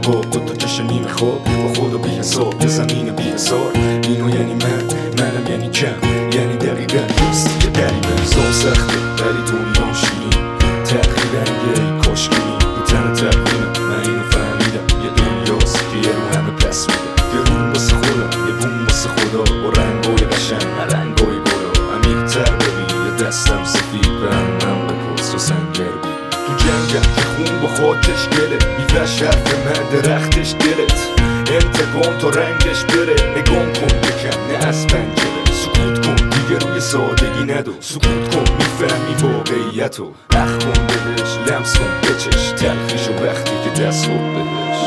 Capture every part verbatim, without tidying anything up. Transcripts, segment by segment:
با دو تا چشم نیمه خواب با خدا بی حساب یه زمین بی حسار. اینو یعنی من، منم یعنی کم، یعنی دقیقا دوستی که قریبه. زام سخته ولی دنیا شیرین، تقریبا یه کاشگیری رو تن تقویمه. من اینو فهمیدم یه دنیاست که یه رو همه پس میده. یه روم واسه خودم، یه بوم واسه خدا، با رنگای قشنگ نه رنگای گلا. عمیق‌تر ببین یه دستم سفید به هم من بپرس و سنجر بی. تو جنگم که خون با خاکش گله، میفش حرف من درختش دلت. انتقام تا رنگش بره، نگام کن یکم نه از پنجره. سکوت کن دیگه روی سادگی ندو، سکوت کن میفهمی واقعیتو. اخ کن بهش، لمس کن بچش تلخیشو وقتی که دست خود بهش.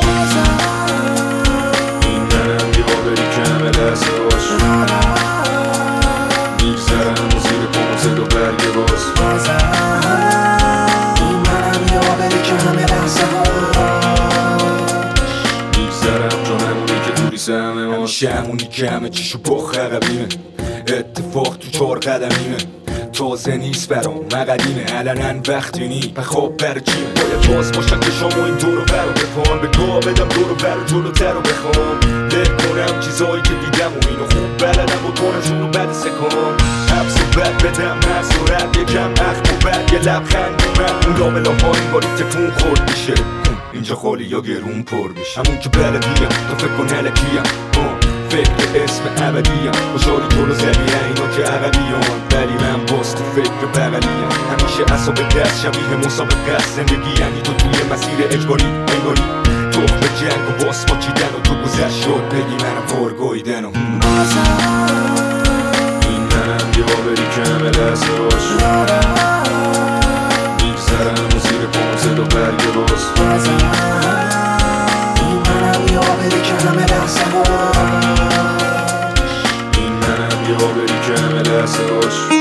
این منم یابری کمه لحظه هاش، میگذرم و زیر پام زد و برگ باز. این منم یابری کمه لحظه هاش، میگذرم جا همونی که دوری سهمه هاش. همیشه همونی که همه چیشو با خربیمه، اتفاق تو چار قدمیمه. تازه نیست برام مقدیمه، علنن وقتی نی بخواب بر جیمه. باید باز باشن که شما این دورو برو بپان، به گاه بدم دورو برو جلوتر رو بخوام. له کنم چیزایی که دیدم و اینو خوب بلدم و کنم شروع بد سکام. حبس و بد بدم مزورت یکم اخم و بد یه لبخند من. اون لابلا ها این باری تکون خورد میشه، اینجا خالی یا گرون پر میشه. همون که بلدیم تا فکر کن علکیم، فکر اسم ابدیم. خوشحالی جلو زدی اینا که عقبیان، ولی من باز تو فکر بغلیم. همیشه اصاب دست شبیه مسابقه است. زندگی یعنی تو توی مسیر اجباری انگاری، تخم جنگ و باس پاچیدن و تو گذشت شد بگی منم وارگاییدن و این منم یابری کمه لحظه هاش، میگذرم و زیر پام زد و برگ باز. این منم یابری کمه لحظه هاش، این منم یابری کمه لحظه هاش.